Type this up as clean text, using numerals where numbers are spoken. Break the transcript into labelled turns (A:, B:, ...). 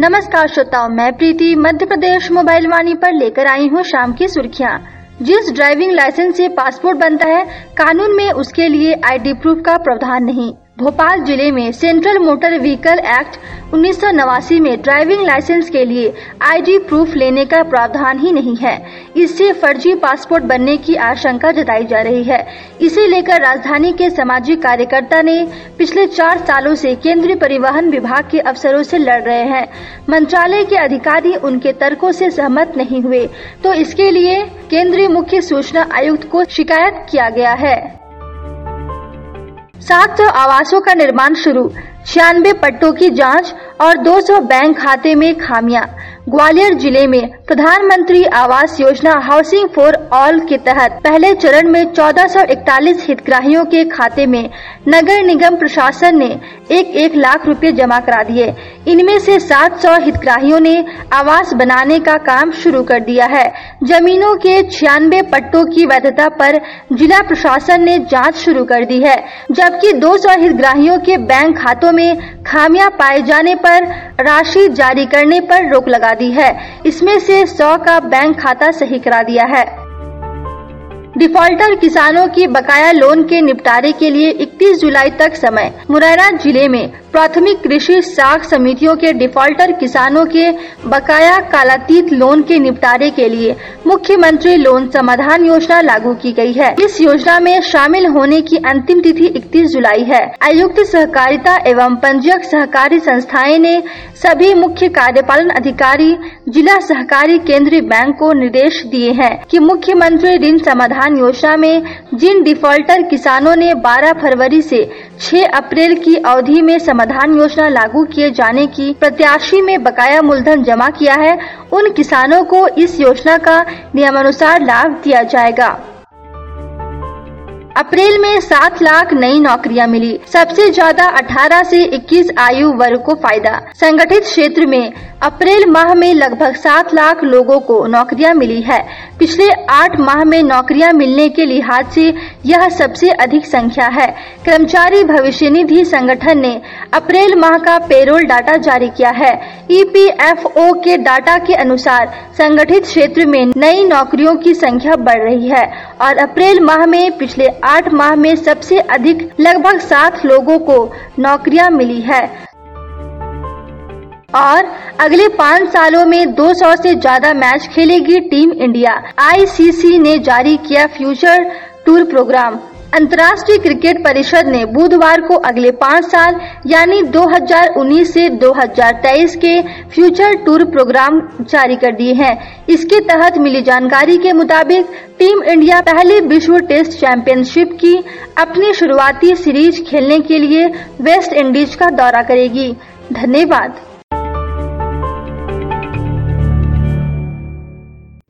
A: नमस्कार श्रोताओं, मैं प्रीति मध्य प्रदेश मोबाइल वाणी पर लेकर आई हूँ शाम की सुर्खियाँ। जिस ड्राइविंग लाइसेंस से पासपोर्ट बनता है, कानून में उसके लिए आईडी प्रूफ का प्रावधान नहीं। भोपाल जिले में सेंट्रल मोटर व्हीकल एक्ट 1989 में ड्राइविंग लाइसेंस के लिए आईडी प्रूफ लेने का प्रावधान ही नहीं है। इससे फर्जी पासपोर्ट बनने की आशंका जताई जा रही है। इसे लेकर राजधानी के सामाजिक कार्यकर्ता ने पिछले 4 सालों से केंद्रीय परिवहन विभाग के अफसरों से लड़ रहे हैं। मंत्रालय के अधिकारी उनके तर्कों से सहमत नहीं हुए, तो इसके लिए केंद्रीय मुख्य सूचना आयुक्त को शिकायत किया गया है। 700 आवासों का निर्माण शुरू, 96 पट्टों की जांच और 200 बैंक खाते में खामियां। ग्वालियर जिले में प्रधानमंत्री Awas Yojana housing for all के तहत पहले चरण में 1441 हितग्राहियों के खाते में नगर निगम प्रशासन ने 1-1 लाख रुपए जमा करा दिए। इनमें से 700 हितग्राहियों ने आवास बनाने का काम शुरू कर दिया है। जमीनों के 96 पट्टों की वैधता पर जिला प्रशासन ने जांच शुरू कर दी है, जबकि 200 हितग्राहियों के बैंक खातों में खामियां पाए जाने पर राशि जारी करने पर रोक लगा दी है। इसमें से 100 का बैंक खाता सही करा दिया है। डिफॉल्टर किसानों की बकाया लोन के निपटारे के लिए 31 जुलाई तक समय। मुरैना जिले में प्राथमिक कृषि साख समितियों के डिफॉल्टर किसानों के बकाया कालातीत लोन के निपटारे के लिए मुख्यमंत्री लोन समाधान योजना लागू की गई है। इस योजना में शामिल होने की अंतिम तिथि 31 जुलाई है। आयुक्त सहकारिता एवं पंजीयक सहकारी संस्थाएं ने सभी मुख्य कार्यपालन अधिकारी, जिला सहकारी केंद्रीय बैंक को निर्देश दिए हैं कि मुख्यमंत्री ऋण समाधान योजना में जिन डिफॉल्टर किसानों ने 12 फरवरी से 6 अप्रैल की अवधि में समाधान योजना लागू किए जाने की प्रत्याशी में बकाया मूलधन जमा किया है, उन किसानों को इस योजना का नियमानुसार लाभ दिया जाएगा। अप्रैल में 7 लाख नई नौकरियां मिली। सबसे ज्यादा 18 से 21 आयु वर्ग को फायदा। संगठित क्षेत्र में अप्रैल माह में लगभग 7 लाख लोगों को नौकरियां मिली है। पिछले 8 माह में नौकरियां मिलने के लिहाज से यह सबसे अधिक संख्या है। कर्मचारी भविष्य निधि संगठन ने अप्रैल माह का पेरोल डाटा जारी किया है। EPFO के डाटा के अनुसार संगठित क्षेत्र में नई नौकरियों की संख्या बढ़ रही है और अप्रैल माह में पिछले 8 माह में सबसे अधिक लगभग 7 लोगों को नौकरियां मिली है। और अगले 5 सालों में 200 से ज्यादा मैच खेलेगी टीम इंडिया। ICC ने जारी किया फ्यूचर टूर प्रोग्राम। अंतर्राष्ट्रीय क्रिकेट परिषद ने बुधवार को अगले 5 साल यानी 2019 से 2023 के फ्यूचर टूर प्रोग्राम जारी कर दिए हैं। इसके तहत मिली जानकारी के मुताबिक टीम इंडिया पहले विश्व टेस्ट चैंपियनशिप की अपनी शुरुआती सीरीज खेलने के लिए वेस्ट इंडीज का दौरा करेगी। धन्यवाद।